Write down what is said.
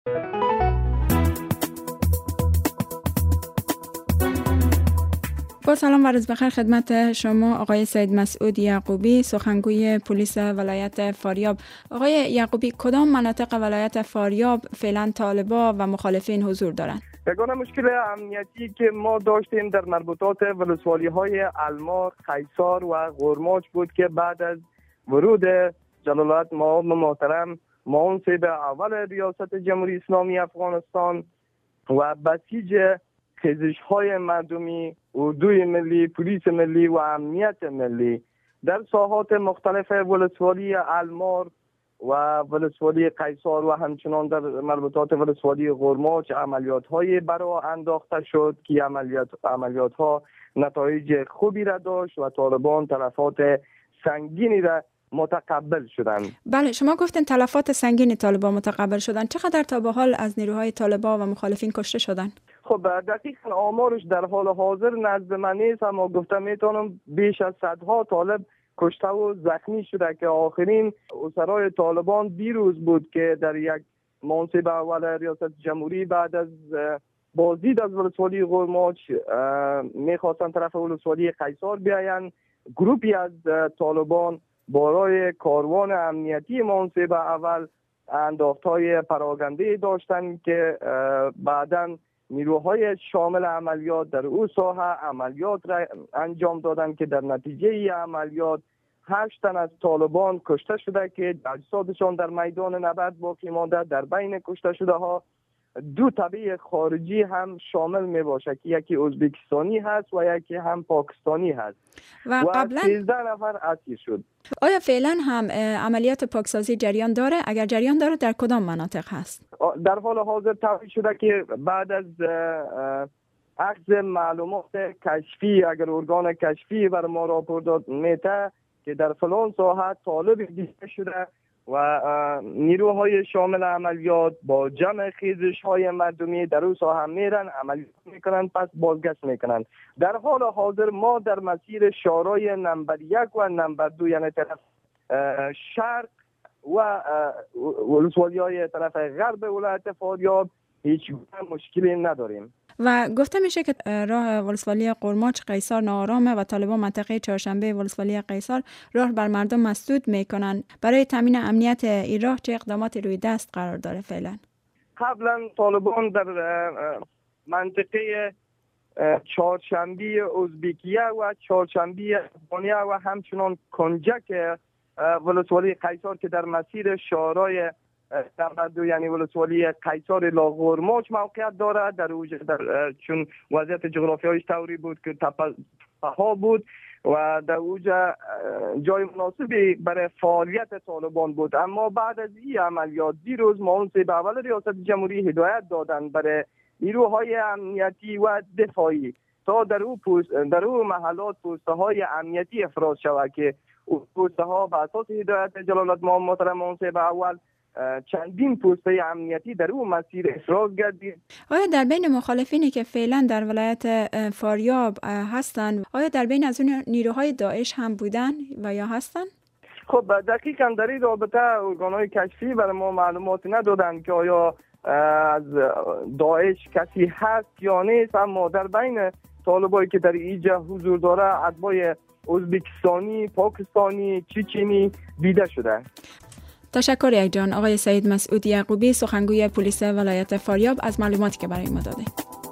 با سلام و روز بخیر خدمت شما آقای سید مسعود یعقوبی، سخنگوی پلیس ولایت فاریاب. آقای یعقوبی، کدام مناطق ولایت فاریاب فعلا طالبا و مخالفین حضور دارند؟ یگانه مشکل امنیتی که ما داشتیم در مربوطات ولسوالی‌های المار، قیصار و غرماچ بود که بعد از ورود جلالت مآب محترم منصب اول ریاست جمهوری اسلامی افغانستان و بسیج خیزش‌های مردمی، اردوی ملی، پلیس ملی و امنیت ملی در ساحات مختلف ولسوالی المار و ولسوالی قیصار و همچنان در مربوطات ولسوالی غرماچ عملیات‌های برا انداخته شد که عملیات‌ها نتایج خوبی را داشت و طالبان تلفات سنگینی را متقبل شدند. بله، شما گفتین تلفات سنگینی طالبان متقبل شدند. چقدر تا به حال از نیروهای طالبان و مخالفین کشته شدند؟ خب دقیقاً آمارش در حال حاضر نزد من نیست، اما گفتم میتونم بیش از صدها طالب کشته و زخمی شده که آخرین اسرای طالبان دیروز بود که در یک منصب اول ریاست جمهوری بعد از بازدید از ولسوالی غرماچ میخواستن طرف ولسوالی قیصار بیاین. گروپی از طالبان برای کاروان امنیتی منصب اول انداختهای پراگنده داشتند که بعداً نیروهای شامل عملیات در او ساحه عملیات را انجام دادند که در نتیجه ای عملیات 8 تن از طالبان کشته شده که اجسادشان در میدان نبرد باقی مانده. در بین کشته شده ها 2 تبع خارجی هم شامل می باشه که یکی ازبکستانی هست و یکی هم پاکستانی هست و قبلا 13 نفر اسیر شد. آیا فعلا هم عملیات پاکسازی جریان داره؟ اگر جریان داره در کدام مناطق هست؟ در حال حاضر توضیح شده که بعد از اخذ معلومات کشفی، اگر ارگان کشفی بر ما راپور داد میته که در فلان ساحه طالب دیده شده و نیروهای شامل عملیات با جمع خیزش‌های مردمی در اون ساحه میرن عملیات میکنن، پس بازگشت میکنن. در حال حاضر ما در مسیر شورای نمبر 1 و نمبر 2 یعنی طرف شرق و ولسوالی‌های طرف غرب ولایت فاریاب هیچ مشکلی نداریم. و گفته میشه که راه ولسوالی غرماچ قیصار ناآرامه و طالبان منطقه چهارشنبه ولسوالی قیصار راه بر مردم مسدود میکنن. برای تامین امنیت این راه چه اقداماتی روی دست قرار داره فعلا؟ قبلا طالبان در منطقه چهارشنبه ازبکیه و چهارشنبه افغانیه و همچنان کنجک ولسوالی قیصار که در مسیر شورای نمبر 2 یعنی ولسوالی قیصار لا غرماچ موقعیت دارد. در چون وضعیت جغرافیایش طوری بود که تپه ها بود و در اوجا جای مناسبی برای فعالیت طالبان بود. اما بعد از این عملیات دیروز منصب اول ریاست جمهوری هدایت دادن برای نیروهای امنیتی و دفاعی تا در او محلات پوسته های امنیتی افراز شود که پوسته ها به اساس هدایت جلالت مآب محترم منصب اول چندین پوسته امنیتی در اون مسیر افراز گردید. آیا در بین مخالفینی که فعلا در ولایت فاریاب هستند، آیا در بین از اون نیروهای داعش هم بودن و یا هستن؟ خب دقیقاً در این رابطه ارگان‌های کشفی برای ما معلومات ندادند که آیا از داعش کسی هست یا نیست، اما در بین طالبایی که در اینجا حضور داره اتباع ازبکستانی، پاکستانی، چچنی دیده شده. تشکر یک جان آقای سید مسعود یعقوبی، سخنگوی پلیس ولایت فاریاب از معلوماتی که برای ما داده.